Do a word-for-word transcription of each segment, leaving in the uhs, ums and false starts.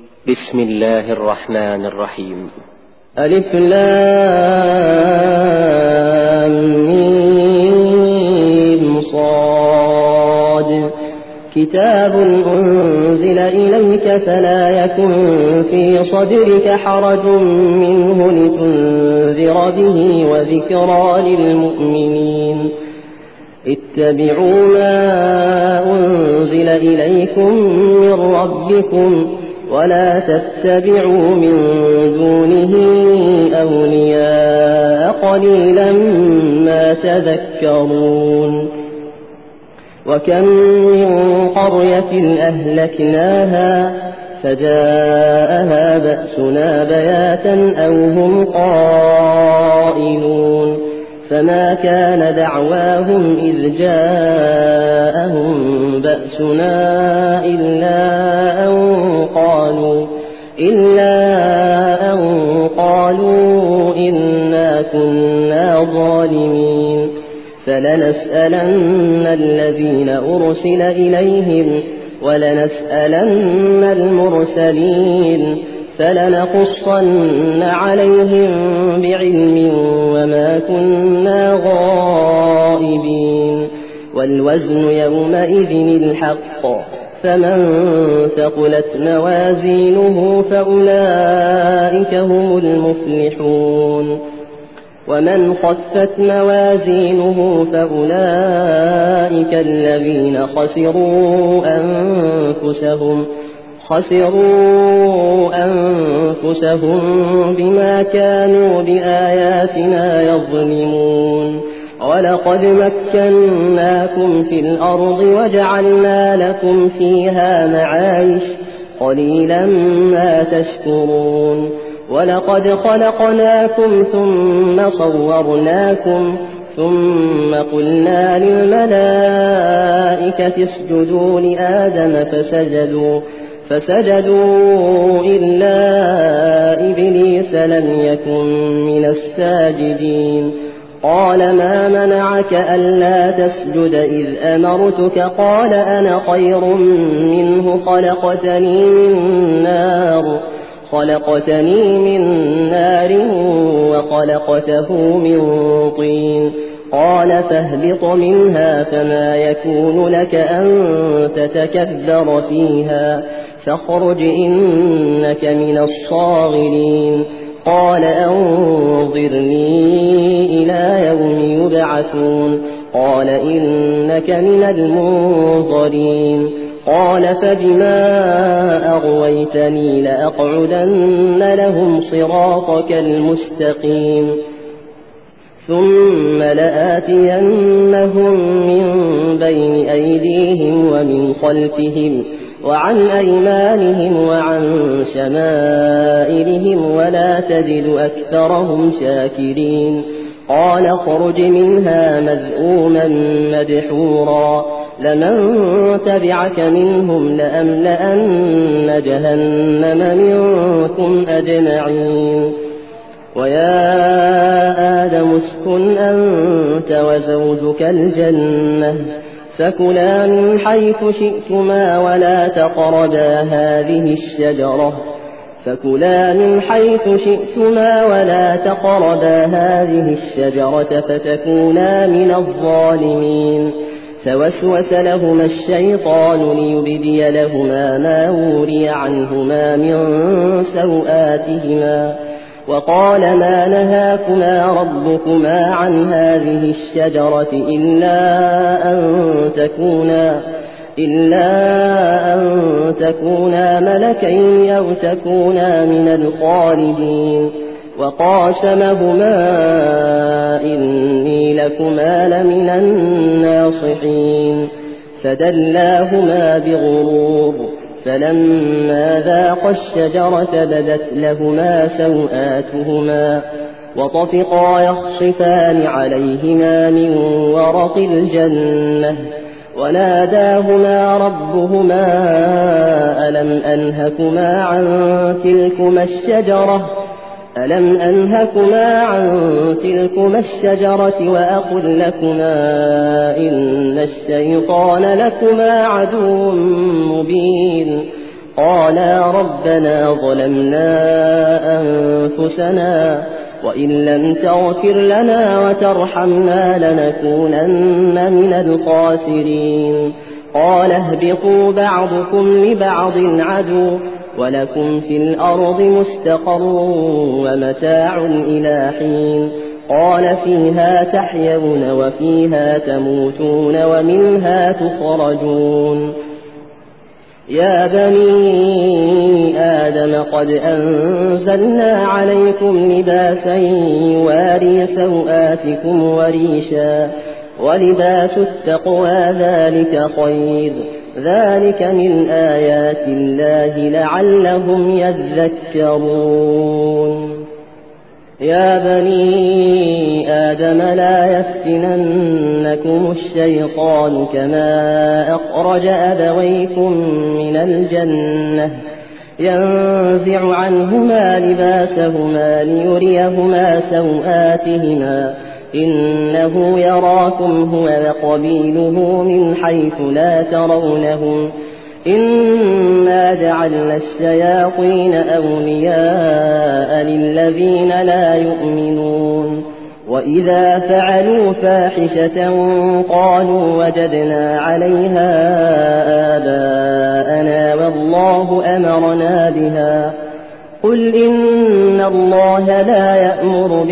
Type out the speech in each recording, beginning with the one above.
بسم الله الرحمن الرحيم. ألف لام ميم صاد. كتاب أنزل إليك فلا يكن في صدرك حرج منه لتنذر به وذكرى للمؤمنين. اتبعوا ما أنزل إليكم من ربكم ولا تتبعوا من دونه أولياء قليلا ما تذكرون. وكم من قرية أهلكناها فجاءها بأسنا بياتا أو هم قائلون فما كان دعواهم إذ جاءهم بأسنا إلا أن قالوا إلا أن قالوا إنا كنا ظالمين. فلنسألن الذين أرسل إليهم ولنسألن المرسلين فلنقصن عليهم بعلم وما كنا غائبين. والوزن يومئذ الحق فمن ثقلت موازينه فأولئك هم المفلحون ومن خفت موازينه فأولئك الذين خسروا أنفسهم خسروا أنفسهم بما كانوا بآياتنا يظلمون. ولقد مكناكم في الأرض وجعلنا لكم فيها معايش قليلا ما تشكرون. ولقد خلقناكم ثم صورناكم ثم قلنا للملائكة اسجدوا لآدم فسجدوا فسجدوا إلا إبليس لم يكن من الساجدين. قال ما منعك ألا تسجد إذ أمرتك؟ قال أنا خير منه خلقتني من نار خلقتني من نار وخلقته من طين. قال فاهبط منها فما يكون لك أن تتكبر فيها فاخرج إنك من الصاغرين. قال أنظرني إلى يوم يبعثون. قال إنك من المنظرين. قال فبما أغويتني لأقعدن لهم صراطك المستقيم ثم لآتينهم من بين أيديهم ومن خلفهم وعن أيمانهم وعن شمائلهم ولا تجد أكثرهم شاكرين. قال اخرج منها مذءوما مدحورا لمن تبعك منهم لأملأن جهنم منكم أجمعين. ويا آدم اسكن أنت وزوجك الجنة فكلا من حيث شئتما ولا تقربا هذه الشجرة فكلا من حيث شئتما ولا تقربا هذه الشجرة فتكونا من الظالمين. فوسوس لهما الشيطان ليبدي لهما ما وري عنهما من سوآتهما وقال ما نهاكما ربكما عن هذه الشجرة إلا أن تكونا إلا أن تكونا ملكين أو تكونا من الخالدين. وقاسمهما إني لكما لمن الناصحين. فدلاهما بغرور فلما ذاقا الشجرة بدت لهما سوآتهما وطفقا يخصفان عليهما من ورق الجنة وناداهما ربهما ألم أنهكما عن تلكما الشجرة ألم أنهكما عن تلكما الشجرة وأقل لكما إن الشيطان لكما عدو مبين قالا ربنا ظلمنا أنفسنا وإن لم تغفر لنا وترحمنا لنكونن من الخاسرين قال اهبطوا بعضكم لبعض عدو ولكم في الأرض مستقر ومتاع إلى حين قال فيها تحيون وفيها تموتون ومنها تخرجون يا بني آدم قد أنزلنا عليكم لباسا يواري سوآتكم وريشا ولباس التقوى ذلك خير ذلك من آيات الله لعلهم يذكرون يا بني آدم لا يفتننكم الشيطان كما أخرج أبويكم من الجنة ينزع عنهما لباسهما ليريهما سوآتهما إنه يراكم هو وقبيله من حيث لا ترونهم إنا جعلنا الشياطين أولياء للذين لا يؤمنون وإذا فعلوا فاحشة قالوا وجدنا عليها آباءنا والله أمرنا بها قل إن الله لا يأمر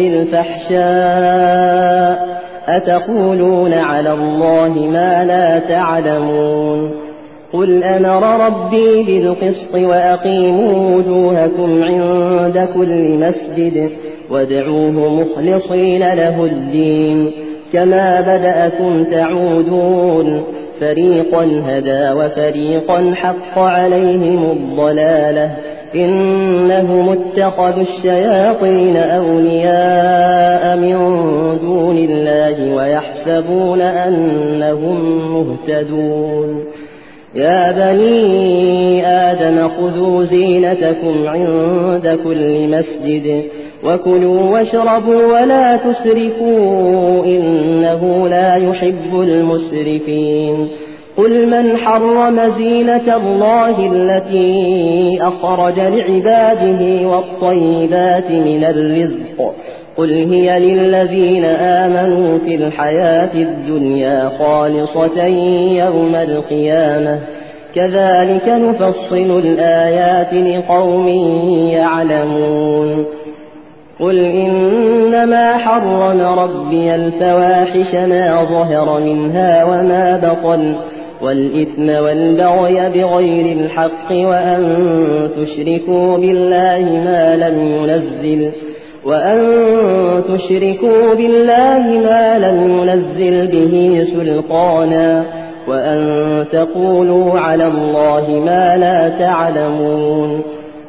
بالفحشاء أتقولون على الله ما لا تعلمون قل أمر ربي بالقسط وأقيموا وجوهكم عند كل مسجد وادعوه مخلصين له الدين كما بدأكم تعودون فريقا هدى وفريقا حق عليهم الضلالة إنهم اتخذوا الشياطين أولياء من دون الله ويحسبون أنهم مهتدون يا بني آدم خذوا زينتكم عند كل مسجد وكلوا واشربوا ولا تسرفوا إنه لا يحب المسرفين قل من حرم زينة الله التي أخرج لعباده والطيبات من الرزق قل هي للذين آمنوا في الحياة الدنيا خالصة يوم القيامة كذلك نفصل الآيات لقوم يعلمون قل إنما حرم ربي الفواحش ما ظهر منها وما بطن والإثم والبغي بغير الحق وأن تشركوا بالله ما لم ينزل وأن تشركوا بالله ما لم ينزل به سلطانا وأن تقولوا على الله ما لا تعلمون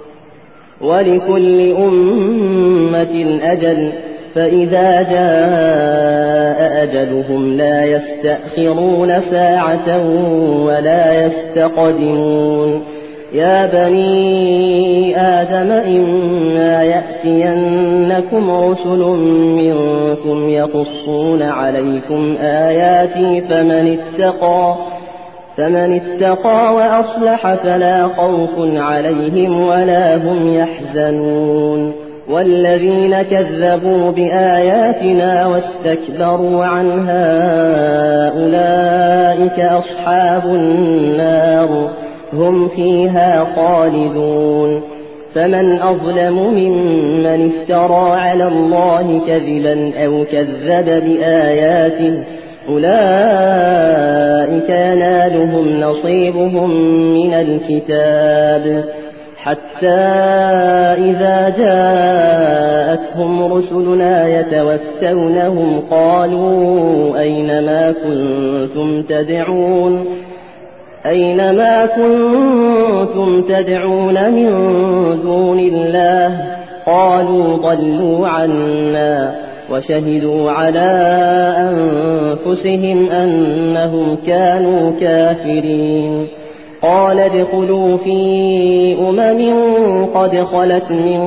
ولكل أمة أجل فإذا جاء أجلهم لا يستأخرون ساعة ولا يستقدمون يا بني آدم إما يأتينكم رسل منكم يقصون عليكم آياتي فمن اتقى فمن اتقى وأصلح فلا خوف عليهم ولا هم يحزنون والذين كذبوا بآياتنا واستكبروا عنها أولئك أصحاب النار هم فيها خالدون فمن أظلم ممن افترى على الله كذبا أو كذب بآياته أولئك ينالهم نصيبهم من الكتاب حتى إذا جاءتهم رسلنا يتوفونهم قالوا أينما كنتم تدعون أينما كنتم تدعون من دون الله قالوا ضلوا عنا وشهدوا على أنفسهم أنهم كانوا كافرين قال ادخلوا في أمم قد خلت من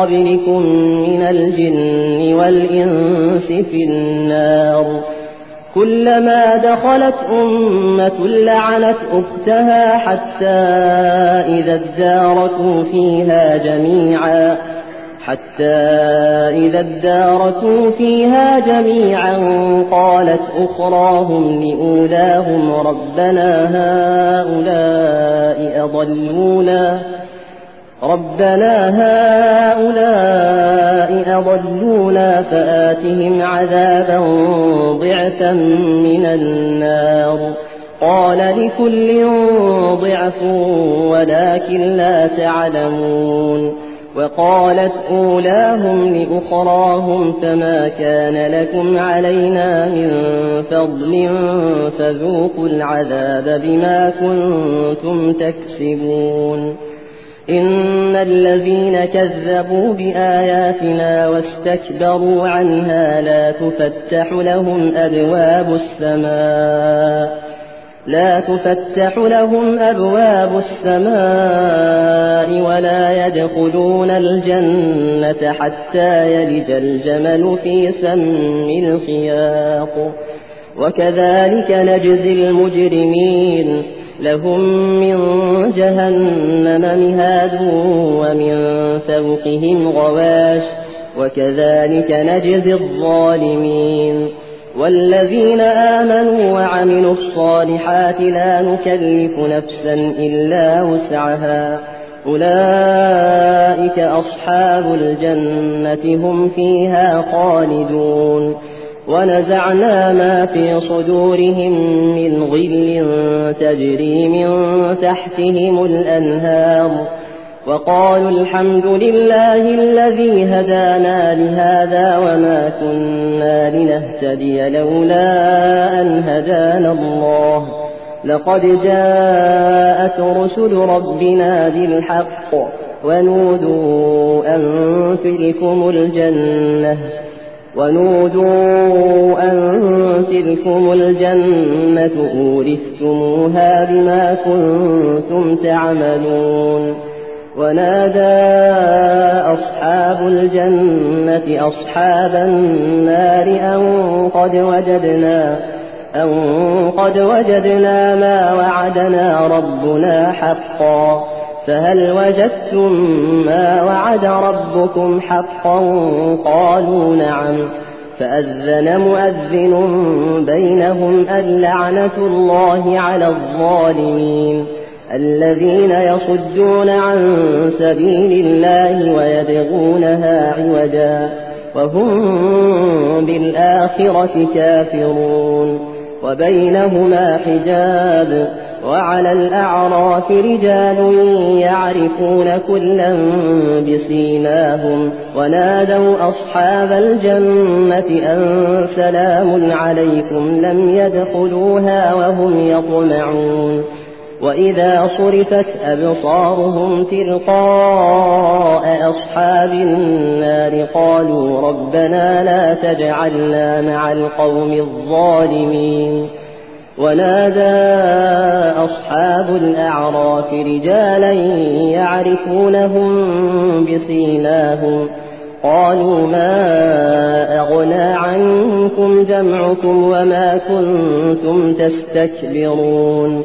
قبلكم من الجن والإنس في النار كلما دخلت أمة لعنت أختها حتى إذا اداركوا فيها جميعا حتى إذا اداركوا فيها جميعا قالت أخراهم لأولاهم ربنا هؤلاء أضلونا ربنا هؤلاء أضلونا فآتهم عذابا ضعفا من النار قال لكل ضعف ولكن لا تعلمون وقالت أولاهم لأخراهم فما كان لكم علينا من فضل فذوقوا العذاب بما كنتم تكسبون إن الذين كذبوا بآياتنا واستكبروا عنها لا تفتح لهم أبواب السماء لا تفتح لهم أبواب السماء ولا يدخلون الجنة حتى يلج الجمل في سم الخياط وكذلك نجزي المجرمين لهم من جهنم مهاد ومن فوقهم غواش وكذلك نجزي الظالمين والذين آمنوا وعملوا الصالحات لا نكلف نفسا إلا وسعها أولئك أصحاب الجنة هم فيها خالدون ونزعنا ما في صدورهم من غل تجري من تحتهم الأنهار وقالوا الحمد لله الذي هدانا لهذا وما كنا لنهتدي لولا أن هدانا الله لقد جاءت رسل ربنا بالحق ونودوا أن تلكم الجنة ونودوا أن تلكم الجنة أورثتموها بما كنتم تعملون ونادى أصحاب الجنة أصحاب النار أن قد وجدنا أن قد وجدنا ما وعدنا ربنا حقا فهل وجدتم ما وعد ربكم حقا قالوا نعم فأذن مؤذن بينهم اللعنة الله على الظالمين الذين يصدون عن سبيل الله ويبغونها عوجا وهم بالآخرة كافرون وبينهما حجاب وعلى الأعراف رجال يعرفون كلا بسيماهم ونادوا أصحاب الجنة أن سلام عليكم لم يدخلوها وهم يطمعون وإذا صرفت أبصارهم تلقاء أصحاب النار قالوا ربنا لا تجعلنا مع القوم الظالمين ونادى أصحاب الأعراف رجالا يعرفونهم بسيماهم قالوا ما أغنى عنكم جمعكم وما كنتم تستكبرون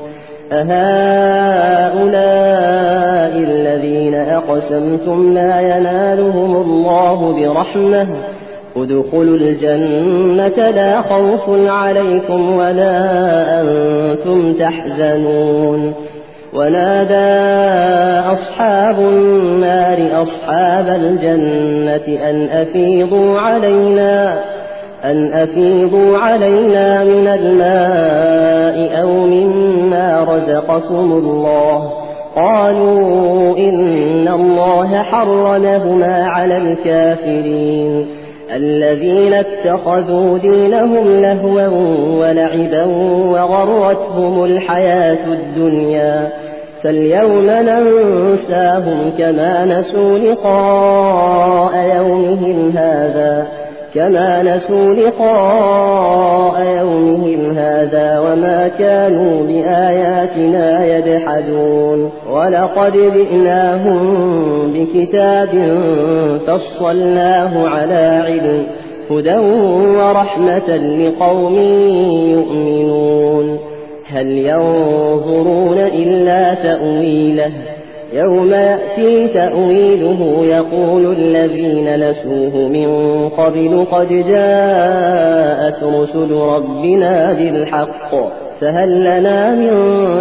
أهؤلاء الذين أقسمتم لا ينالهم الله برحمة ادخلوا الجنة لا خوف عليكم ولا أنتم تحزنون ونادى أصحاب النار أصحاب الجنة أن أفيضوا علينا أن أفيضوا علينا من الماء أو مما رزقكم الله قالوا إن الله حرمهما على الكافرين الذين اتخذوا دينهم لهوا ولعبا وغرتهم الحياة الدنيا فاليوم ننساهم كما نسوا لقاء يومهم هذا كما نسوا لقاء يومهم هذا وما كانوا بآياتنا يجحدون ولقد جئناهم بكتاب فصلناه على علم هدى ورحمة لقوم يؤمنون هل ينظرون إلا تأويله يوم يأتي تأويله يقول الذين نسوه من قبل قد جاءت رسل ربنا بالحق فهل لنا من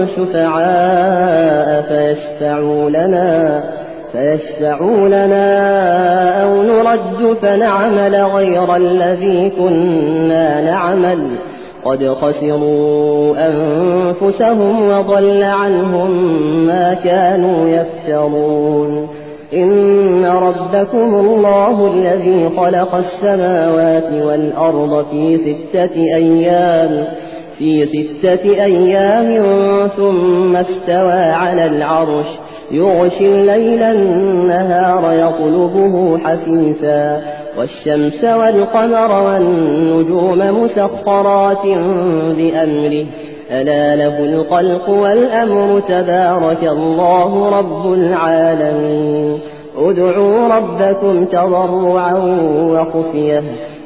شفعاء فيشفعوا لنا فيشفعوا لنا أو نرد فنعمل غير الذي كنا نعمل قد خسروا أنفسهم وضل عنهم ما كانوا يفترون إن ربكم الله الذي خلق السماوات والأرض في ستة أيام في ستة أيام ثم استوى على العرش يغشي الليل النهار يطلبه حثيثا والشمس والقمر والنجوم مسخرات بأمره ألا له الخلق والأمر تبارك الله رب العالمين ادعوا ربكم تضرعا وخفية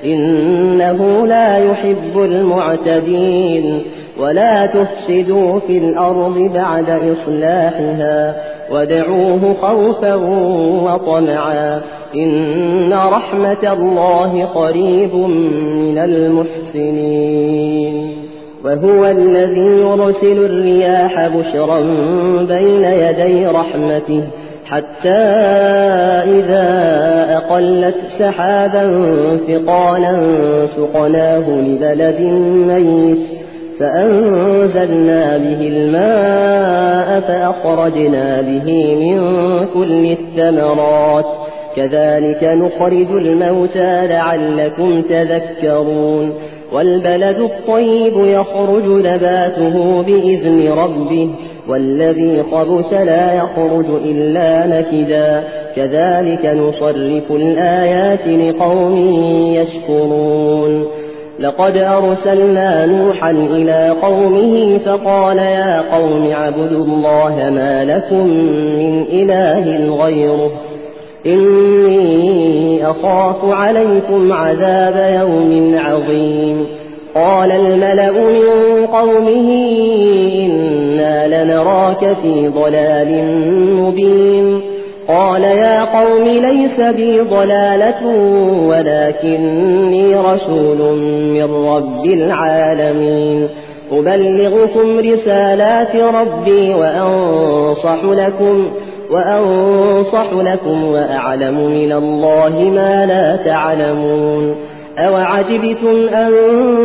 إنه لا يحب المعتدين ولا تفسدوا في الأرض بعد إصلاحها وادعوه خوفا وطمعا إن رحمة الله قريب من المحسنين وهو الذي يرسل الرياح بشرا بين يدي رحمته حتى إذا أقلت سحابا ثقالا سقناه لبلد ميت فأنزلنا به الماء فأخرجنا به من كل الثمرات كذلك نخرج الموتى لعلكم تذكرون والبلد الطيب يخرج نباته بإذن ربه والذي خبث لا يخرج إلا نكدا كذلك نصرف الآيات لقوم يشكرون لقد أرسلنا نوحا إلى قومه فقال يا قوم اعبدوا الله ما لكم من إله غيره إني أخاف عليكم عذاب يوم عظيم قال الملأ من قومه إنا لنراك في ضلال مبين قال يا قوم ليس بي ضلالة ولكني رسول من رب العالمين أبلغكم رسالات ربي وأنصح لكم وأنصح لكم وأعلم من الله ما لا تعلمون أوعجبتم أن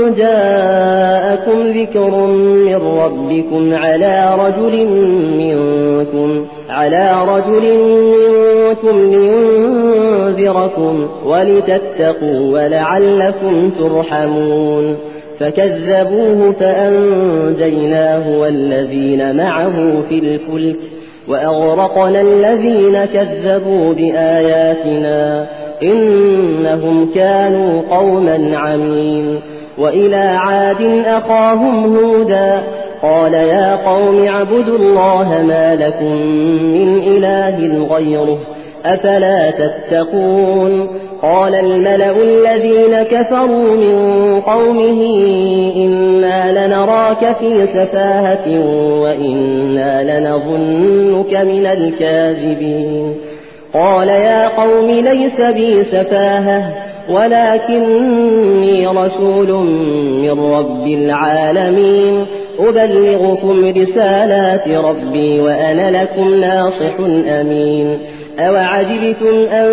جاءكم ذكر من ربكم على رجل منكم على رجل منكم لينذركم ولتتقوا ولعلكم ترحمون فكذبوه فأنجيناه والذين معه في الفلك وأغرقنا الذين كذبوا بآياتنا إنهم كانوا قوما عمين وإلى عاد أخاهم هودا قال يا قوم اعبدوا الله ما لكم من إله غيره أفلا تتقون قال الملأ الذين كفروا من قومه إنا لنراك في سفاهة وإنا لنظنك من الكاذبين قال يا قوم ليس بي سفاهة ولكني رسول من رب العالمين أبلغكم رسالات ربي وأنا لكم ناصح أمين أوعجبتم أن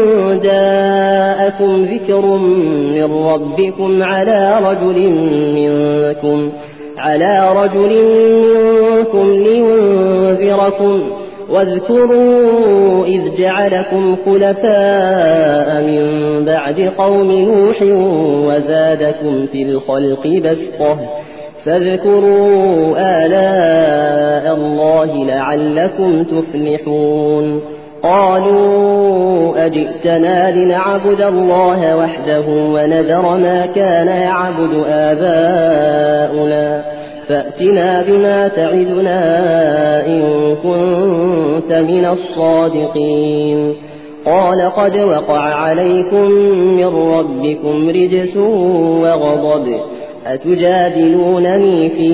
جاءكم ذكر من ربكم على رجل منكم على رجل منكم لينذركم واذكروا إذ جعلكم خلفاء من بعد قوم نوح وزادكم في الخلق بسطة فاذكروا آلاء الله لعلكم تفلحون قالوا أجئتنا لنعبد الله وحده ونذر ما كان يعبد آباؤنا فأتنا بما تعدنا إن كنت من الصادقين قال قد وقع عليكم من ربكم رجس وغضب أتجادلونني في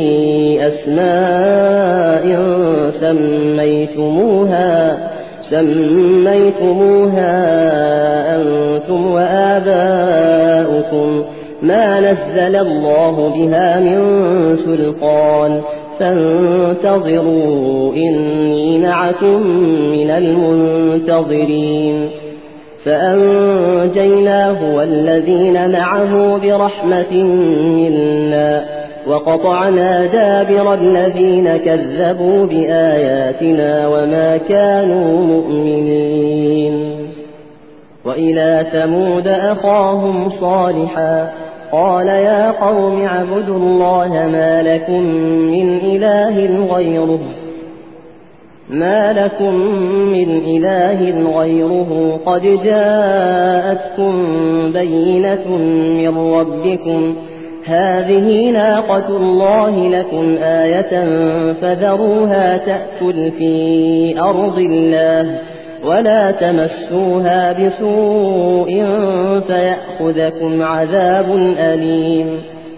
أسماء سميتموها سميتموها أنتم وآباؤكم ما نزل الله بها من سلطان فانتظروا إني معكم من المنتظرين فأنجيناه والذين معه برحمة منا وقطعنا دابر الذين كذبوا بآياتنا وما كانوا مؤمنين وإلى ثمود أخاهم صالحا قال يا قوم اعبدوا الله ما لكم من إله غيره ما لكم من إله غيره قد جاءتكم بينة من ربكم هذه ناقة الله لكم آية فذروها تأكل في أرض الله ولا تمسوها بسوء فيأخذكم عذاب أليم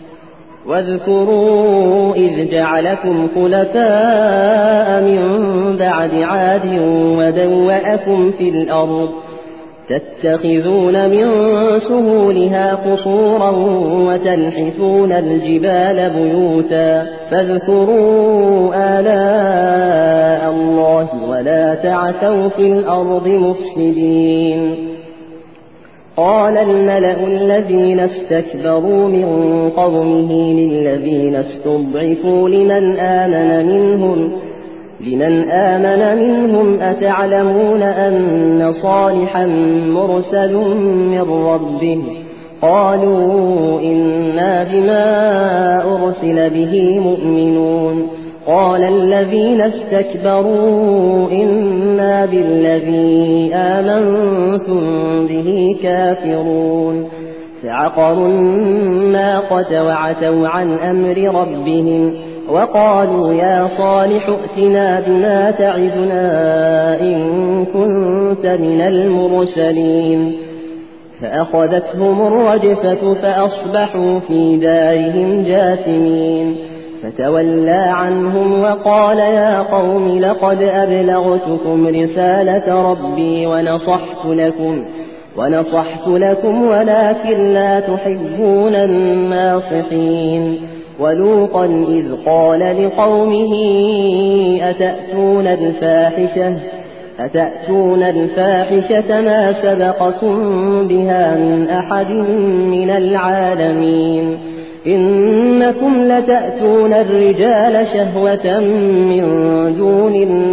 واذكروا إذ جعلكم خلفاء من بعد عاد ودوأكم في الأرض تتخذون من سهولها قصورا وتنحتون الجبال بيوتا فاذكروا آلاء الله ولا تعثوا في الأرض مفسدين قال الملأ الذين استكبروا من قومه للذين استضعفوا لمن آمن منهم لمن آمن منهم أتعلمون أن صالحا مرسل من ربه قالوا إنا بما أرسل به مؤمنون قال الذين استكبروا إنا بالذي آمنتم به كافرون فعقروا الناقة وعتوا عن أمر ربهم وقالوا يا صالح ائتنا بما تعدنا إن كنت من المرسلين فأخذتهم الرجفة فأصبحوا في دارهم جاثمين فتولى عنهم وقال يا قوم لقد أبلغتكم رسالة ربي ونصحت لكم ونصحت لكم ولكن لا تحبون الناصحين ولوطا إذ قال لقومه أتأتون الفاحشة أتأتون الفاحشة ما سبقكم بها من أحد من العالمين إنكم لتأتون الرجال شهوة من دون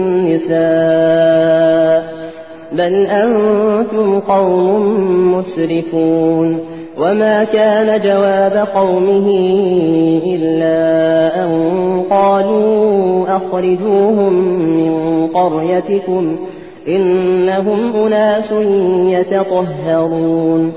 النساء بل أنتم قوم مسرفون وما كان جواب قومه إلا أن قالوا أخرجوهم من قريتكم إنهم أناس يتطهرون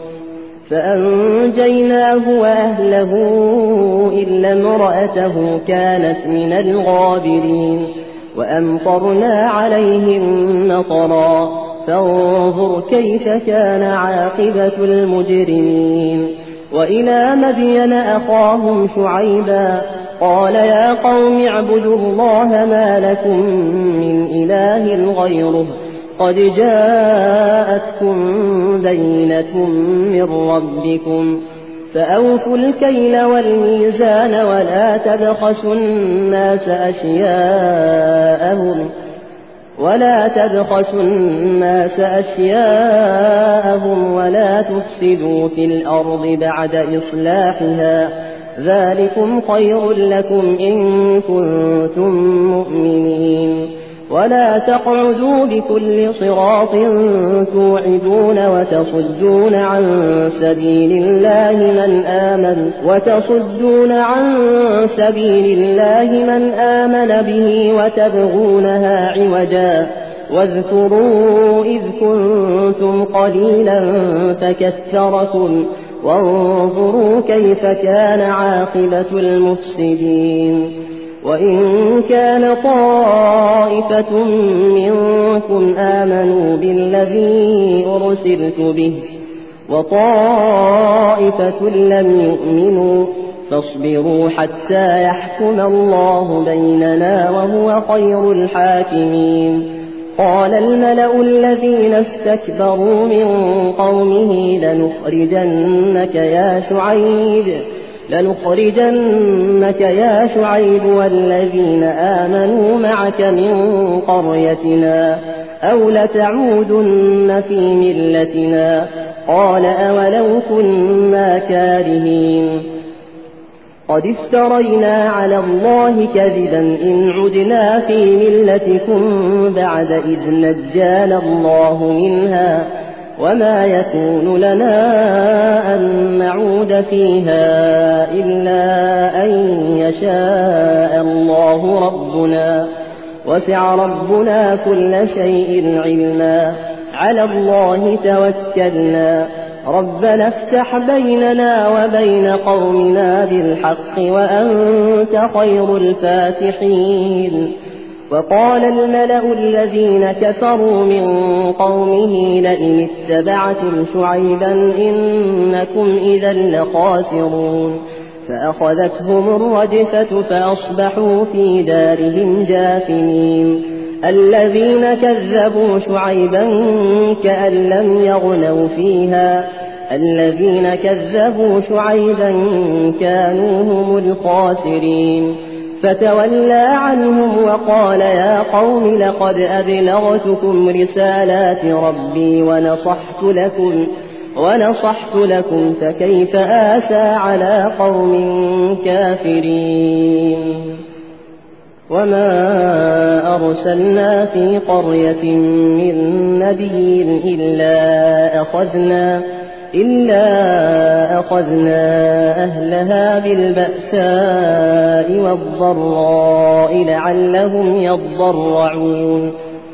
فأنجيناه وأهله إلا امرأته كانت من الغابرين وأمطرنا عليهم مطرا فانظر كيف كان عاقبة المجرمين وإلى مدين أخاهم شعيبا قال يا قوم اعبدوا الله ما لكم من إله غيره قد جاءتكم بينة من ربكم فأوفوا الكيل والميزان ولا تبخسوا الناس أشياءهم ولا تبخسوا الناس أشياءهم ولا تفسدوا في الأرض بعد إصلاحها ذلكم خير لكم إن كنتم مؤمنين ولا تقعدوا بكل صراط توعدون وتصدون عن سبيل الله من آمن وتصدون عن سبيل الله من آمن به وتبغونها عوجا واذكروا إذ كنتم قليلا فكثركم وانظروا كيف كان عاقبة المفسدين وإن كان طائفة منكم آمنوا بالذي أرسلت به وطائفة لم يؤمنوا فاصبروا حتى يحكم الله بيننا وهو خير الحاكمين. قال الملأ الذين استكبروا من قومه لنخرجنك يا شعيب لنخرجنك يا شعيب والذين آمنوا معك من قريتنا أو لتعودن في ملتنا. قال أولو كنا كارهين قد افترينا على الله كذبا إن عدنا في ملتكم بعد إذ نجانا الله منها وما يكون لنا أن نعود فيها إلا أن يشاء الله ربنا وسع ربنا كل شيء علما على الله توكلنا ربنا افتح بيننا وبين قومنا بالحق وأنت خير الفاتحين. وقال الملأ الذين كفروا من قومه لئن اتبعتم شعيبا إنكم إذا لخاسرون. فأخذتهم الرجفة فأصبحوا في دارهم جاثمين. الذين كذبوا شعيبا كأن لم يغنوا فيها الذين كذبوا شعيبا كانوا هم الخاسرين. فتولى عنهم وقال يا قوم لقد أبلغتكم رسالات ربي ونصحت لكم ونصحت لكم فكيف آسى على قوم كافرين. وما أرسلنا في قرية من نبي إلا أخذنا إلا أخذنا أهلها بالبأساء والضراء لعلهم يضرعون.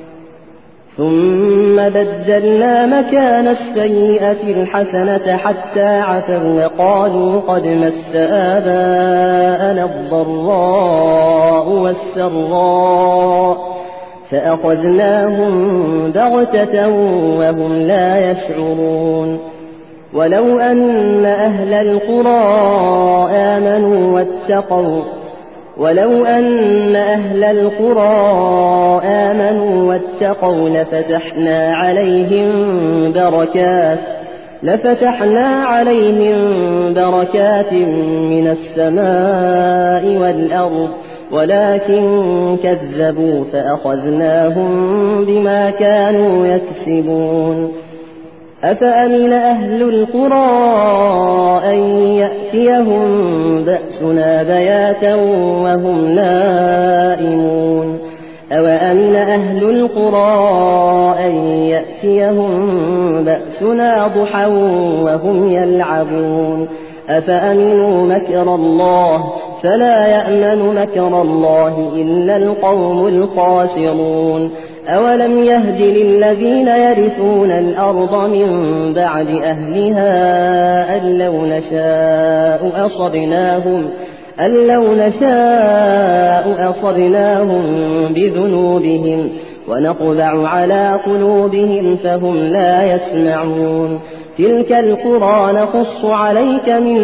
ثم بدلنا مكان السيئة الحسنة حتى عفوا وقالوا قد مس آباءنا الضراء والسراء فأخذناهم بغتة وهم لا يشعرون. ولو أن أهل القرى آمنوا واتقوا ولو أن أهل القرى آمنوا واتقوا لفتحنا عليهم بركات لفتحنا عليهم بركات من السماء والأرض ولكن كذبوا فأخذناهم بما كانوا يكسبون. أفأمن أهل القرى أن يأتيهم بأسنا بياتا وهم نائمون أوأمن أهل القرى أن يأتيهم بأسنا ضحى وهم يلعبون أفأمنوا مكر الله فلا يأمن مكر الله إلا القوم الخاسرون. أولم يهد للذين يرثون الأرض من بعد أهلها أن لو نشاء أصبناهم أن لو نشاء أصبناهم بذنوبهم ونطبع على قلوبهم فهم لا يسمعون. تلك القرى نقص عليك من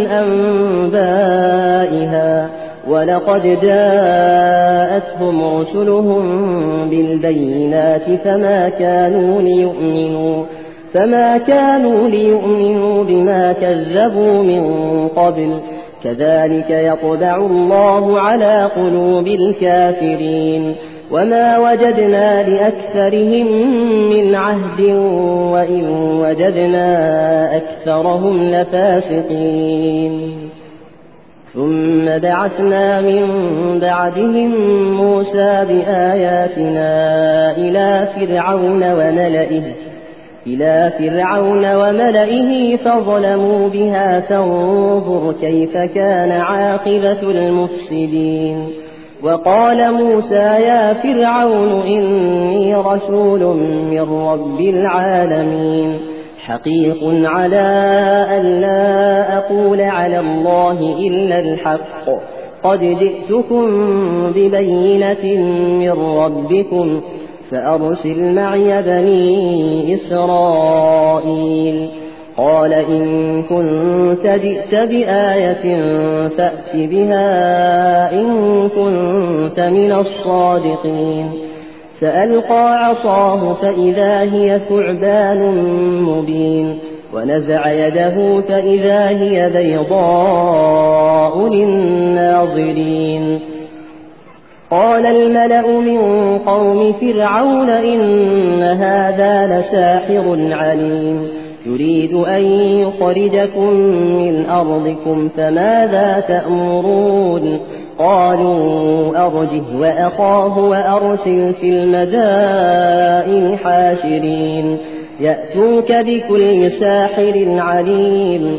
أنبائها ولقد جاءتهم رسلهم بالبينات فما كانوا ليؤمنوا فما كانوا ليؤمنوا بما كذبوا من قبل كذلك يطبع الله على قلوب الكافرين. وما وجدنا لأكثرهم من عهد وإن وجدنا أكثرهم لفاسقين. ثم بعثنا من بعدهم موسى بآياتنا إلى فرعون وملئه إلى فرعون وملئه فظلموا بها فانظر كيف كان عاقبة المفسدين. وقال موسى يا فرعون إني رسول من رب العالمين حقيق على أن لا أقول على الله إلا الحق قد جئتكم ببينة من ربكم فأرسل معي بني إسرائيل. قال إن كنت جئت بآية فأت بها إن كنت من الصادقين. فألقى عصاه فإذا هي ثعبان مبين ونزع يده فإذا هي بيضاء للناظرين. قال الملأ من قوم فرعون إن هذا لساحر عليم يريد أن يخرجكم من أرضكم فماذا تأمرون؟ قالوا أرجه وأخاه وأرسل في المدائن حاشرين يأتوك بكل ساحر عليم.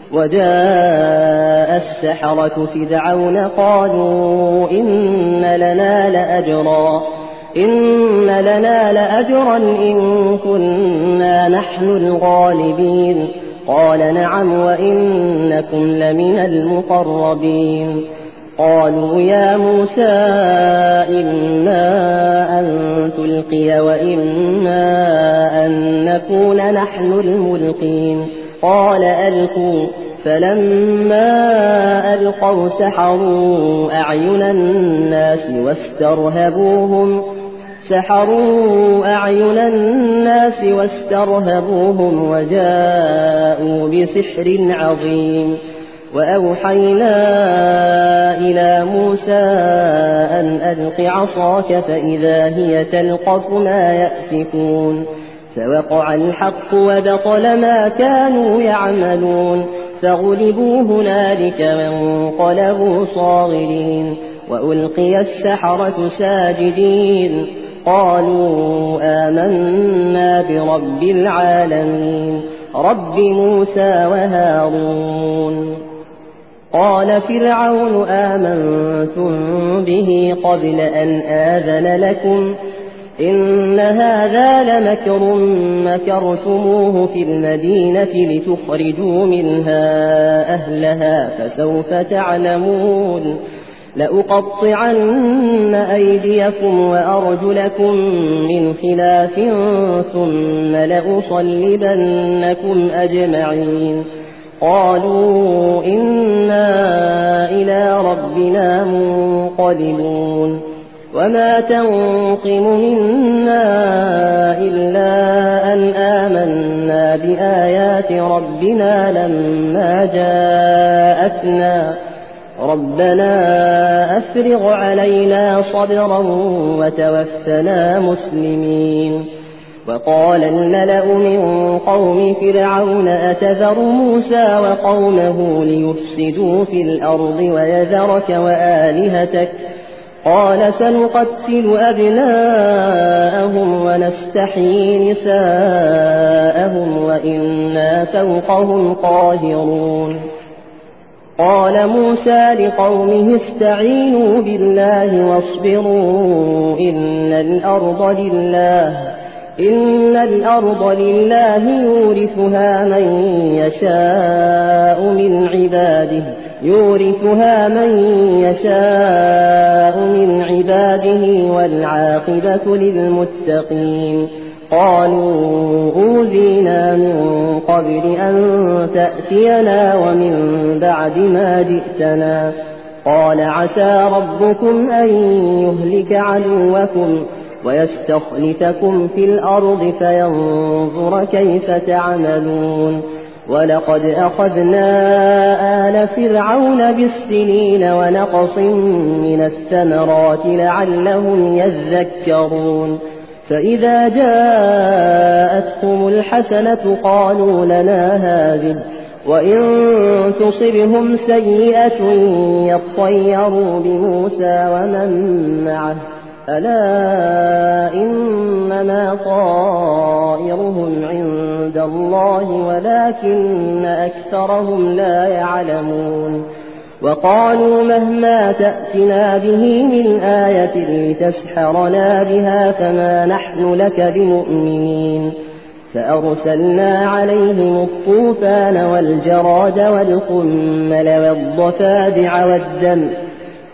وجاء السحرة فرعون قالوا إن لنا لأجرا إن لنا لأجرا إن كنا نحن الغالبين. قال نعم وإنكم لمن المقربين. قالوا يا موسى إما أن تلقي وإما أن نكون نحن الملقين. قال ألقوا. فلما ألقوا سحروا أعين الناس واسترهبوهم سحروا أعين الناس واسترهبوهم وجاءوا بسحر عظيم. وأوحينا إلى موسى أن ألق عصاك فإذا هي تلقف ما يأفكون. فوقع الحق وبطل ما كانوا يعملون فغلبوا هنالك وانقلبوا صاغرين وألقي السحرة ساجدين قالوا آمنا برب العالمين رب موسى وهارون. قال فرعون آمنتم به قبل أن آذن لكم إن هذا لمكر مكرتموه في المدينة لتخرجوا منها أهلها فسوف تعلمون. لأقطعن أيديكم وأرجلكم من خلاف ثم لأصلبنكم أجمعين. قالوا إنا إلى ربنا منقلبون. وما تنقم منا إلا أن آمنا بآيات ربنا لما جاءتنا ربنا أفرغ علينا صبرا وتوفنا مسلمين. وقال الملأ من قوم فرعون أتذر موسى وقومه ليفسدوا في الأرض ويذرك وآلهتك قال سنقتل أبناءهم ونستحيي نساءهم وإنا فوقهم قاهرون. قال موسى لقومه استعينوا بالله واصبروا إن الأرض لله إن الأرض لله يورثها من يشاء من عباده يورثها من يشاء من عباده والعاقبة للمتقين. قالوا أوذينا من قبل أن تأتينا ومن بعد ما جئتنا قال عسى ربكم أن يهلك عدوكم ويستخلفكم في الأرض فينظر كيف تعملون. ولقد أخذنا آل فرعون بالسنين ونقص من الثمرات لعلهم يذكرون. فإذا جاءتهم الحسنة قالوا لنا هذه وإن تصبهم سيئة يطيروا بموسى ومن معه ألا إنما طائرهم عند الله ولكن أكثرهم لا يعلمون. وقالوا مهما تأتنا به من آية لتسحرنا بها فما نحن لك بمؤمنين. فأرسلنا عليهم الطوفان والجراد والقمل والضفادع والدم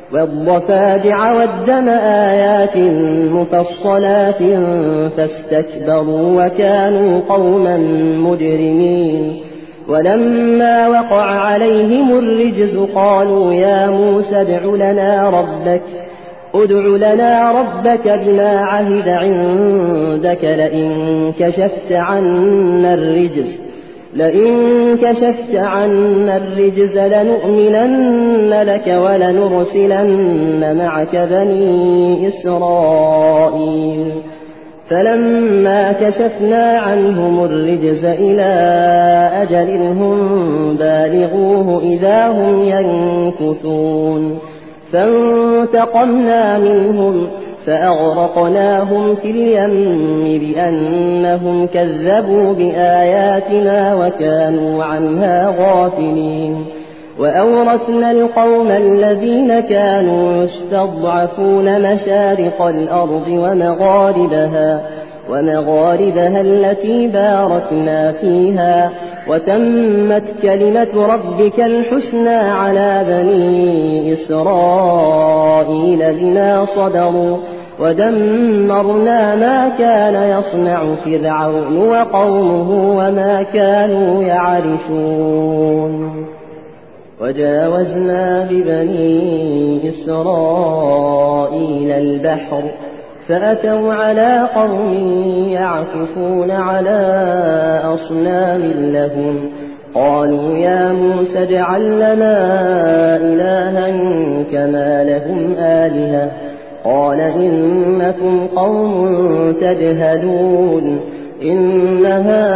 والضفادع والدم آيات مفصلات فاستكبروا وكانوا قوما مجرمين. ولما وقع عليهم الرجز قالوا يا موسى ادع لنا ربك ادع لنا ربك بما عهد عندك لئن كشفت عنا الرجز لئن كشفت عنا الرجز لنؤمنن لك ولنرسلن معك بني إسرائيل. فلما كشفنا عنهم الرجز إلى أجل هم بالغوه إذا هم ينكثون. فانتقمنا منهم فأغرقناهم في اليم بأنهم كذبوا بآياتنا وكانوا عنها غافلين. وأورثنا القوم الذين كانوا يستضعفون مشارق الأرض ومغاربها ومغاربها التي باركنا فيها وتمت كلمة ربك الحسنى على بني إسرائيل بما صبروا ودمرنا ما كان يصنع فرعون وقومه وما كانوا يعرشون. وجاوزنا ببني إسرائيل البحر فأتوا على قوم يعكفون على أصنام لهم قالوا يا موسى اجعل لنا إلها كما لهم آلهة قال إنكم قوم تجهلون إن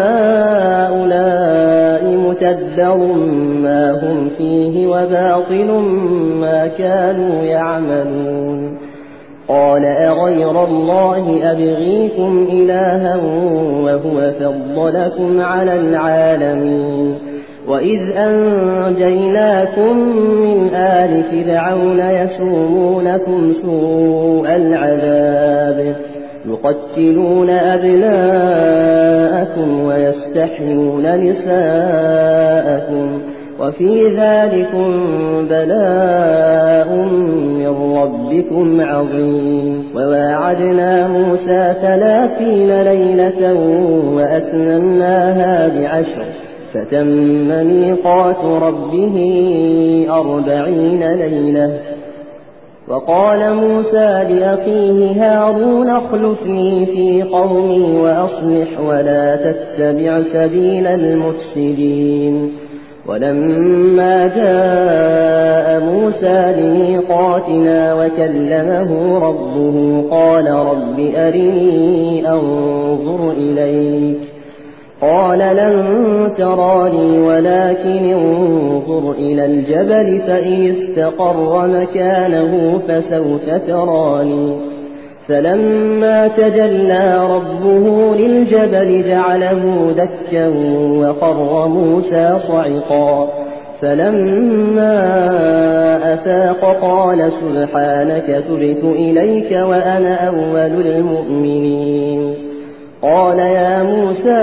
هؤلاء متبر ما هم فيه وباطل ما كانوا يعملون. قال أغير الله أبغيكم إلها وهو فضلكم على العالمين وإذ أنجيناكم من آل فرعون يسومونكم سوء العذاب يقتلون أبناءكم ويستحيون نساءكم وفي ذلكم بلاء من ربكم عظيم. وواعدنا موسى ثلاثين ليلة وأتممناها بعشر فتم ميقات ربه أربعين ليلة. وقال موسى لأخيه هارون اخلفني في قومي وأصلح ولا تتبع سبيل المفسدين. ولما جاء موسى لميقاتنا وكلمه ربه قال رب أرني أنظر إليك قال لن تراني ولكن انظر إلى الجبل فإن استقر مكانه فسوف تراني. فلما تجلى ربه للجبل جعله دكا وخر موسى صعقا. فلما أفاق قال سبحانك تبت إليك وأنا أول المؤمنين. قال يا موسى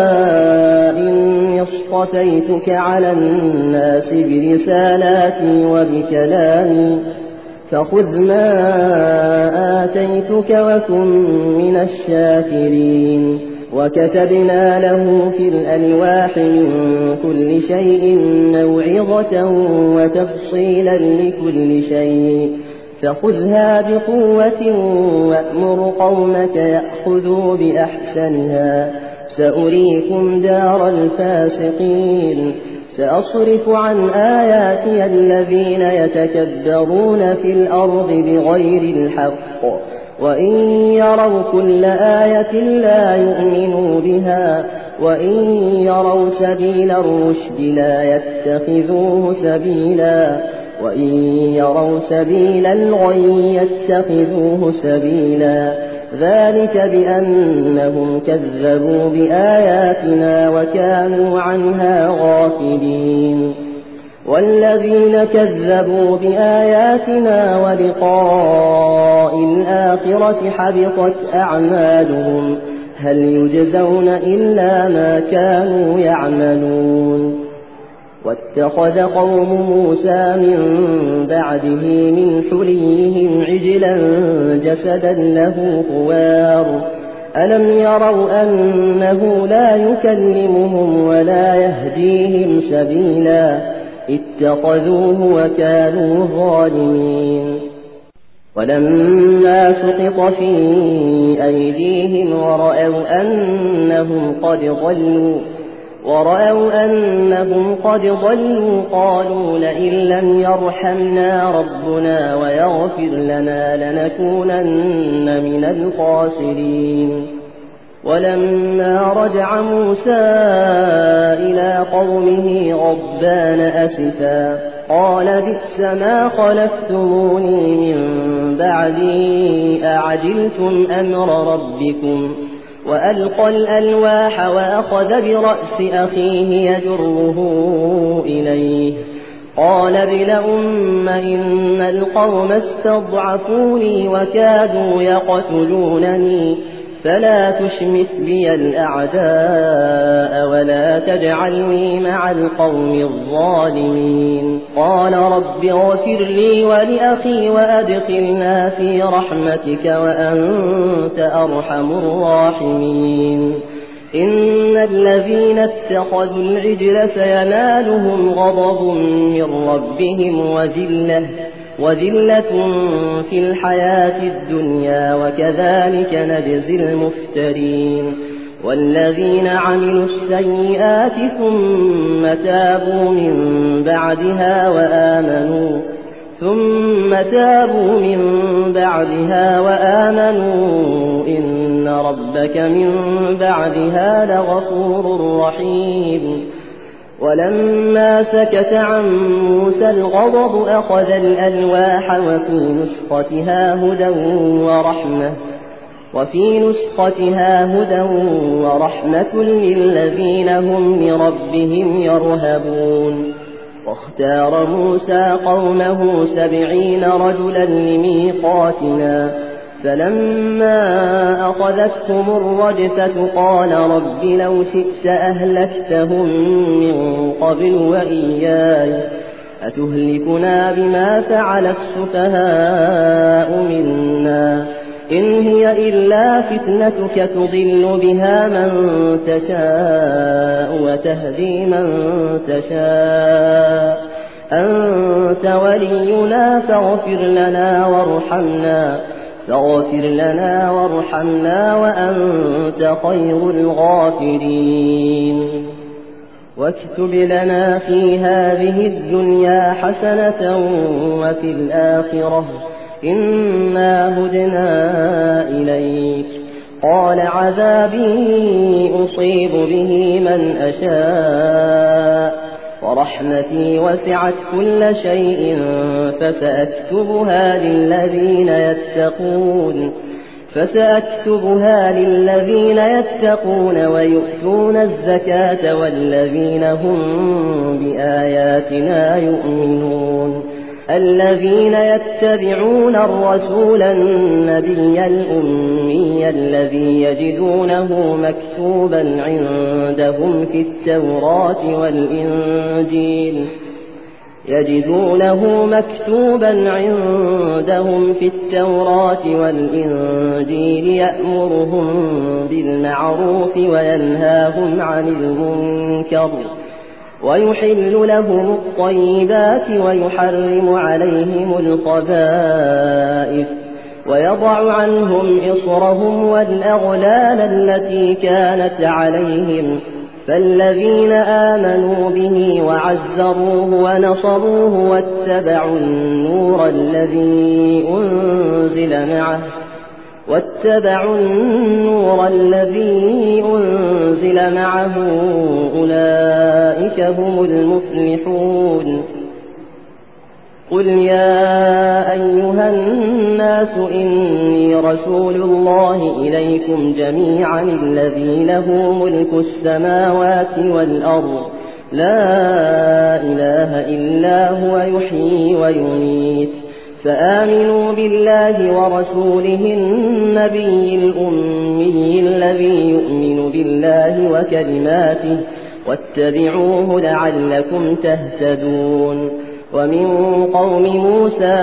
إني اصطفيتك على الناس برسالاتي وبكلامي فخذ ما آتيتك وكن من الشاكرين. وكتبنا له في الألواح من كل شيء موعظة وتفصيلا لكل شيء فخذها بقوة وأمر قومك يأخذوا بأحسنها سأريكم دار الفاسقين. سأصرف عن آياتي الذين يتكبرون في الأرض بغير الحق وإن يروا كل آية لا يؤمنوا بها وإن يروا سبيل الرشد لا يتخذوه سبيلا وإن يروا سبيل الغي يتخذوه سبيلا. ذلك بأنهم كذبوا بآياتنا وكانوا عنها غافلين. والذين كذبوا بآياتنا ولقاء الآخرة حبطت أعمالهم هل يجزون إلا ما كانوا يعملون. واتخذ قوم موسى من بعده من حليهم عجلا جسدا له خوار ألم يروا أنه لا يكلمهم ولا يهديهم سبيلا اتخذوه وكانوا ظالمين ولما سقط في أيديهم ورأوا أنهم قد ضلوا ورأوا أنهم قد ضلوا قالوا لئن لم يرحمنا ربنا ويغفر لنا لنكونن من الخاسرين ولما رجع موسى إلى قومه غضبان أسفا قال بئس ما خلفتموني من بعدي أعجلتم أمر ربكم وألقى الألواح وأخذ برأس أخيه يجره إليه قال ابن أم إن القوم استضعفوني وكادوا يقتلونني فلا تشمت بي الأعداء ولا تجعلني مع القوم الظالمين قال رب اغفر لي ولأخي وأدخلنا في رحمتك وأنت أرحم الراحمين إن الذين اتخذوا العجل سينالهم غضب من ربهم وذلة وذلة في الحياة الدنيا وكذلك نجزي المفترين والذين عملوا السيئات ثم تابوا من بعدها وآمنوا ثم تابوا من بعدها وآمنوا إن ربك من بعدها لغفور رحيم ولما سكت عن موسى الغضب أخذ الألواح وفي نسختها هدى ورحمة وفي نسختها هدى ورحمة للذين هم لربهم يرهبون واختار موسى قومه سبعين رجلا لميقاتنا فلما أخذتهم الرجفة قال رب لو شئت أهلكتهم من قبل وإياي أتهلكنا بما فعل السفهاء منا إن هي إلا فتنتك تضل بها من تشاء وتهدي من تشاء أنت ولينا فاغفر لنا وارحمنا فاغفر لنا وارحمنا وأنت خير الغافرين واكتب لنا في هذه الدنيا حسنة وفي الآخرة إنا هدنا إليك قال عذابي أصيب به من أشاء ورحمتي وسعت كل شيء فسأكتبها للذين يتقون فسأكتبها للذين يتقون ويؤتون الزكاة والذين هم بآياتنا يؤمنون الذين يتبعون الرسول النبي الأمي الذي يجدونه مكتوبا عندهم في التوراة والإنجيل يجدونه مكتوبا عندهم في التوراة والإنجيل يأمرهم بالمعروف وينهاهم عن المنكر ويحل لهم الطيبات ويحرم عليهم الخبائث ويضع عنهم إصرهم والأغلال التي كانت عليهم فالذين آمنوا به وعزروه ونصروه واتبعوا النور الذي أنزل معه واتبعوا النور الذي أنزل معه أولئك هم المفلحون قل يا أيها الناس إني رسول الله إليكم جميعا الذي له ملك السماوات والأرض لا إله إلا هو يحيي ويميت فآمنوا بالله ورسوله النبي الأمي الذي يؤمن بالله وكلماته واتبعوه لعلكم تهتدون ومن قوم موسى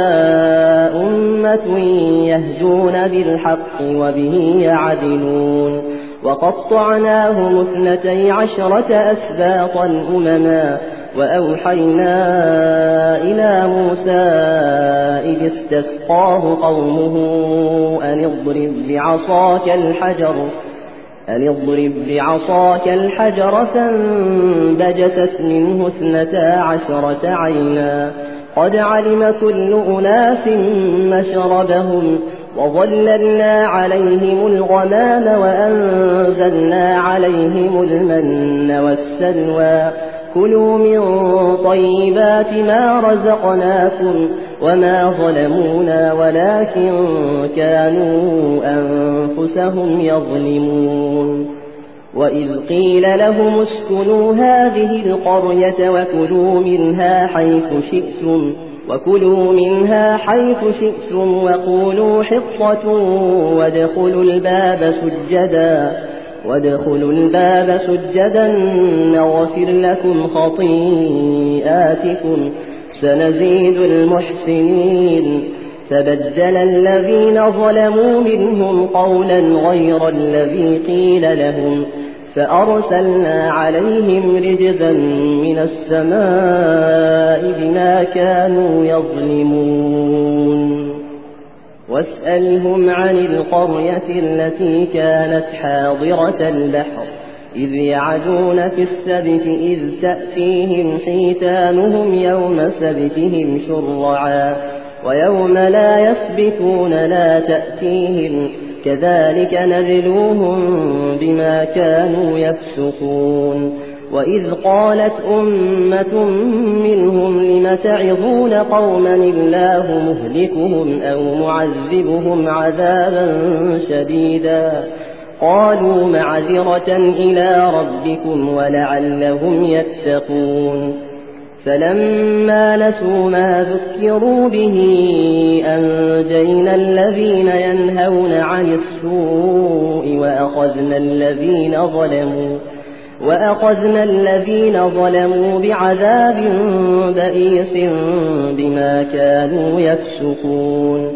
أمة يهدون بالحق وبه يعدلون وقطعناهم اثنتي عشرة أسباطا أمما وأوحينا إلى موسى إذ استسقاه قومه أن اضرب بعصاك الحجر أن اضرب بعصاك الحجر فانبجست منه اثنتا عشرة عينا قد علم كل أناس مشربهم وظللنا عليهم الغمام وأنزلنا عليهم المن والسلوى كلوا من طيبات ما رزقناكم وما ظلمونا ولكن كانوا أنفسهم يظلمون وإذ قيل لهم اسكنوا هذه القرية وكلوا منها حيث شئتم وكلوا منها حيث شئتم وقولوا حطة وادخلوا الباب سجدا وادخلوا الباب سجدا نغفر لكم خطيئاتكم سنزيد المحسنين فبدل الذين ظلموا منهم قولا غير الذي قيل لهم فأرسلنا عليهم رجزا من السماء بما كانوا يظلمون واسألهم عن القرية التي كانت حاضرة البحر إذ يعدون في السبت إذ تأتيهم حيتانهم يوم سبتهم شرعا ويوم لا يسبتون لا تأتيهم كذلك نبلوهم بما كانوا يفسقون وإذ قالت أمة منهم لم تعظون قوما الله مهلكهم أو معذبهم عذابا شديدا قالوا معذرة إلى ربكم ولعلهم يتقون فلما نسوا ما ذكروا به أنجينا الذين ينهون عن السوء وأخذنا الذين ظلموا وأخذنا الذين ظلموا بعذاب بئيس بما كانوا يفسقون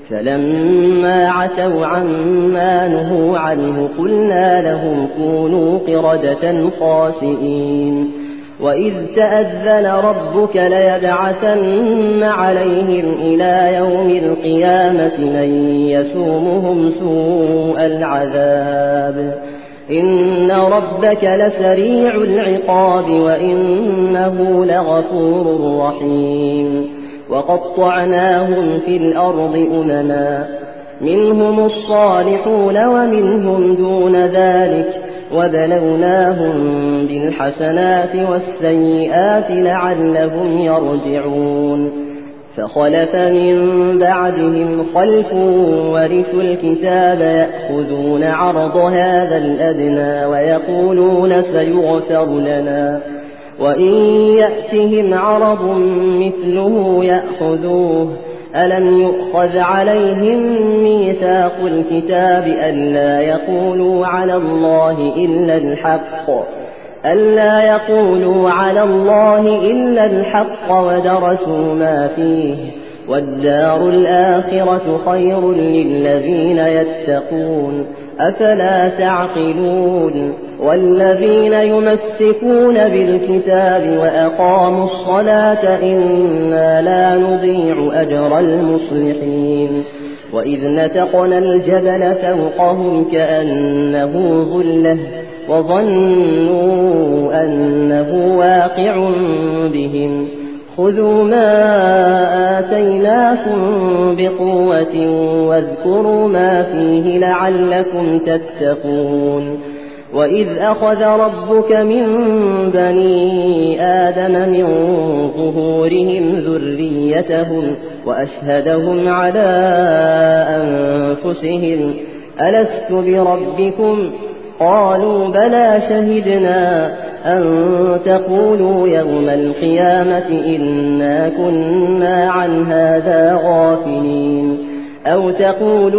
فلما عتوا عما نهوا عنه قلنا لهم كونوا قردة خاسئين وإذ تأذن ربك ليبعثن عليهم إلى يوم القيامة من يسومهم سوء العذاب إن ربك لسريع العقاب وإنه لغفور رحيم وقطعناهم في الأرض أمما منهم الصالحون ومنهم دون ذلك وبلوناهم بالحسنات والسيئات لعلهم يرجعون فخلف من بعدهم خلف ورثوا الكتاب يأخذون عرض هذا الأدنى ويقولون سيغفر لنا وإن يأتهم عرض مثله يأخذوه ألم يؤخذ عليهم ميثاق الكتاب ألا يقولوا على الله إلا الحق ألا يقولوا على الله إلا الحق ودرسوا ما فيه والدار الآخرة خير للذين يتقون أفلا تعقلون والذين يمسكون بالكتاب وأقاموا الصلاة إنا لا نضيع أجر المصلحين وإذ نتقنا الجبل فوقهم كأنه ظلة وظنوا أنه واقع بهم خذوا ما آتيناكم بقوة واذكروا ما فيه لعلكم تتقون وإذ أخذ ربك من بني آدم من ظهورهم ذريتهم وأشهدهم على أنفسهم ألست بربكم قالوا بلى شهدنا أن تقولوا يوم القيامة إنا كنا عن هذا غافلين أو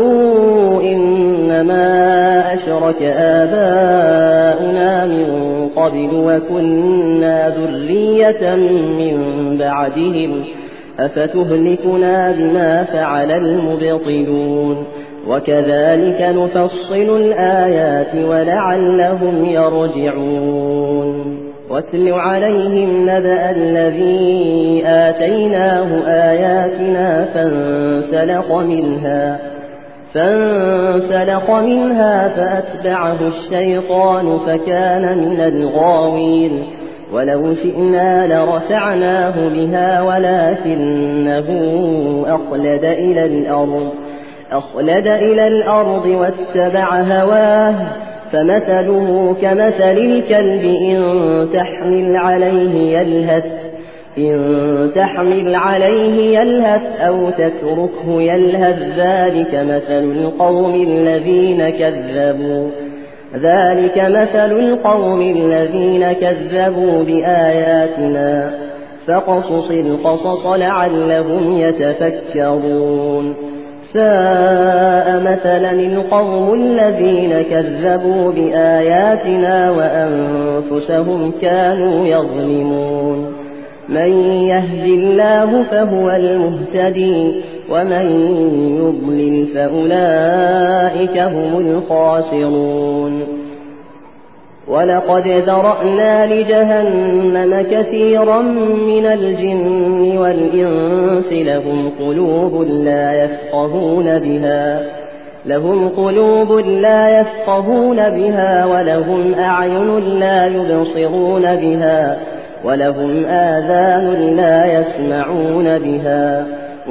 تقولوا إنما أشرك آباؤنا من قبل وكنا ذرية من بعدهم أفتهلكنا بما فعل المبطلون وكذلك نفصل الآيات ولعلهم يرجعون واتل عليهم نبأ الذي آتيناه آياتنا فانسلخ منها فانسلخ منها فأتبعه الشيطان فكان من الغاوين ولو شئنا لرفعناه بها ولكنه أخلد إلى الأرض أخلد إلى الأرض واتبع هواه فمثله كمثل الكلب إن تحمل عليه يلهث إن تحمل عليه يلهث أو تتركه يلهث ذلك مثل القوم الذين كذبوا ذلك مثل القوم الذين كذبوا بآياتنا فقصص القصص لعلهم يتفكرون ساء مثلا القوم الذين كذبوا بآياتنا وأنفسهم كانوا يظلمون من يهد الله فهو المهتدي ومن يضلل فأولئك هم الخاسرون ولقد ذرأنا لجهنم كثيرا من الجن والإنس لهم قلوب لا يفقهون بها لهم قلوب لا يفقهون بها ولهم أعين لا يبصرون بها ولهم آذان لا يسمعون بها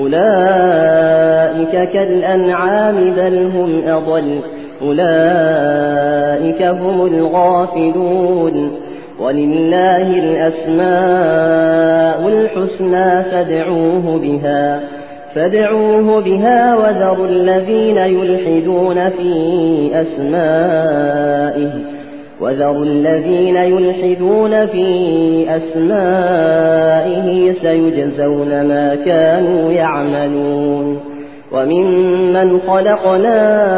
أولئك كالأنعام بل هم أضل أولئك هم الغافلون ولله الأسماء الحسنى فادعوه بها فادعوه بها وذروا الذين يلحدون في أسمائه وذروا الذين يلحدون في أسمائه سيجزون ما كانوا يعملون وممن خلقنا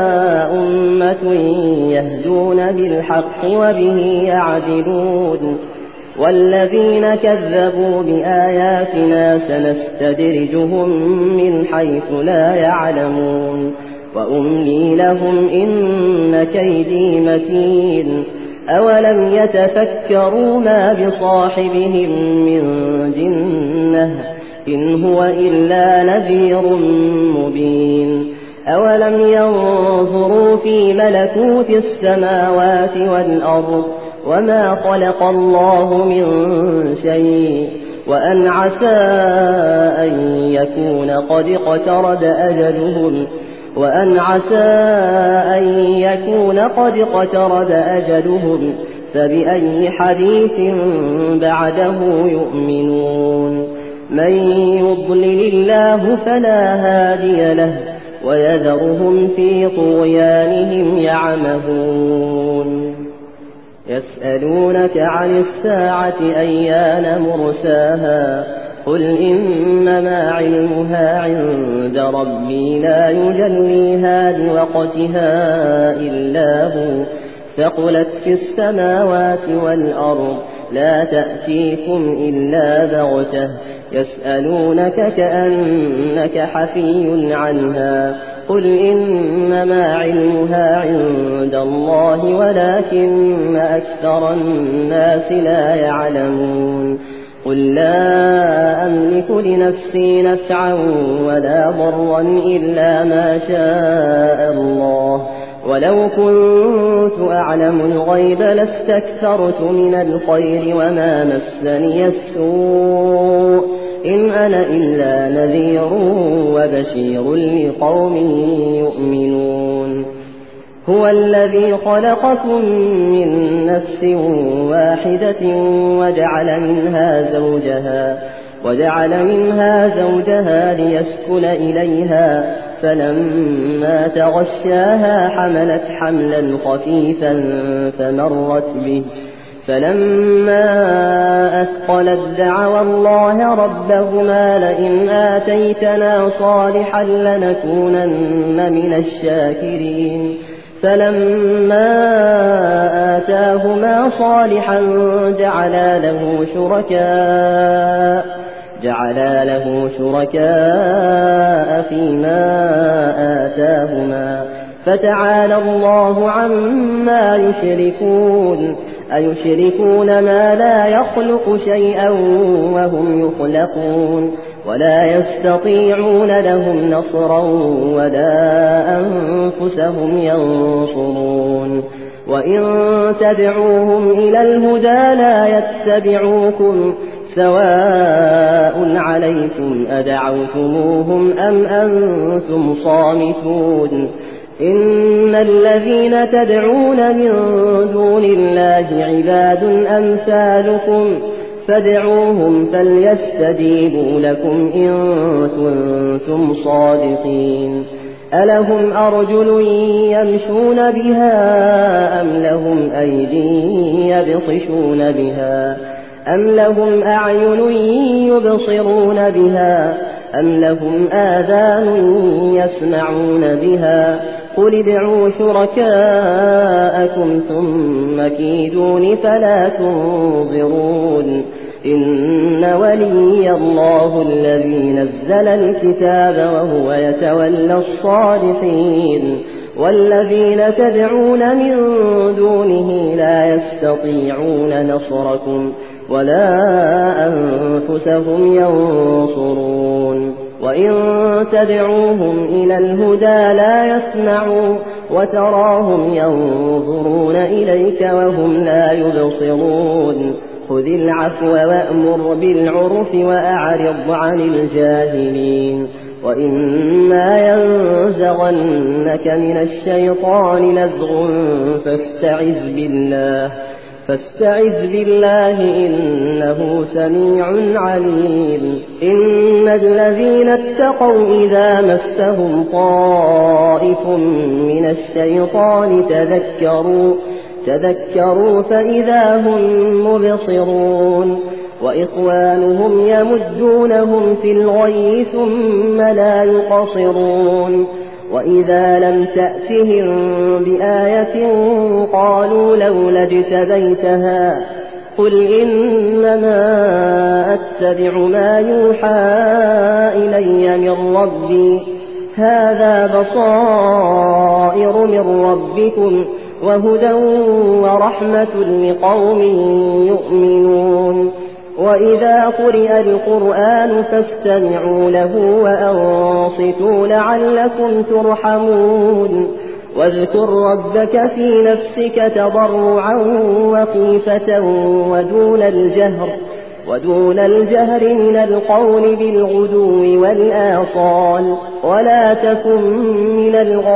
أمة يهدون بالحق وبه يعدلون والذين كذبوا بآياتنا سنستدرجهم من حيث لا يعلمون وأملي لهم إن كيدي متين أولم يتفكروا ما بصاحبهم من جنة إن هو إلا نذير مبين أولم ينظروا في ملكوت السماوات والأرض وما خلق الله من شيء وأن عسى أن يكون قد اقترب أجلهم وأن عسى أن يكون قد اقترب أجلهم فبأي حديث بعده يؤمنون من يضلل الله فلا هادي له ويذرهم في طغيانهم يعمهون يسألونك عن الساعة أيان مرساها قل إنما علمها عند ربي لا يجليها لوقتها إلا هو ثقلت في السماوات والأرض لا تأتيكم إلا بغتة يسألونك كأنك حفي عنها قل إنما علمها عند الله ولكن أكثر الناس لا يعلمون قل لا أملك لنفسي نفعا ولا ضرا إلا ما شاء الله ولو كنت أعلم الغيب لاستكثرت من الخير وما مسني السوء إن أنا إلا نذير وبشير لقوم يؤمنون هو الذي خلقكم من نفس واحدة وجعل منها زوجها وجعل منها زوجها ليسكن إليها فلما تغشاها حملت حملا خفيفا فمرت به فلما أثقلت دعوا الله ربهما لئن آتيتنا صالحا لنكونن من الشاكرين فلما آتاهما صالحا جعلا له شركاء جعلا له شركاء فيما آتاهما فتعالى الله عما يشركون أيشركون ما لا يخلق شيئا وهم يخلقون ولا يستطيعون لهم نصرا ولا أنفسهم ينصرون وإن تدعوهم إلى الهدى لا يتبعوكم سواء عليكم أدعوتموهم أم أنتم صامتون إن الذين تدعون من دون الله عباد أمثالكم فادعوهم فليستجيبوا لكم إن كنتم صادقين ألهم أرجل يمشون بها أم لهم أيدي يبطشون بها أم لهم أعين يبصرون بها أم لهم آذان يسمعون بها قل ادعوا شركاءكم ثم كيدون فلا تنظرون إن ولي الله الذي نزل الكتاب وهو يتولى الصالحين والذين تدعون من دونه لا يستطيعون نصركم ولا أنفسهم ينصرون وإن تدعوهم إلى الهدى لا يسمعوا وتراهم ينظرون إليك وهم لا يبصرون خذ العفو وأمر بالعرف وأعرض عن الجاهلين وإما ينزغنك من الشيطان نزغ فاستعذ بالله فاستعذ بالله إنه سميع عليم إن الذين اتقوا إذا مسهم طائف من الشيطان تذكروا تذكروا فإذا هم مبصرون وإخوانهم يمدونهم في الغي ثم لا يقصرون وإذا لم تأتهم بآية قالوا لولا اجتبيتها قل إنما أتبع ما يوحى إلي من ربي هذا بصائر من ربكم وهدى ورحمة لقوم يؤمنون وإذا قرئ القرآن فاستمعوا له وأنصتوا لعلكم ترحمون واذكر ربك في نفسك تضرعا وخيفة ودون الجهر ودون الجهر من القول بالغدو والآصال ولا تكن من الغافلين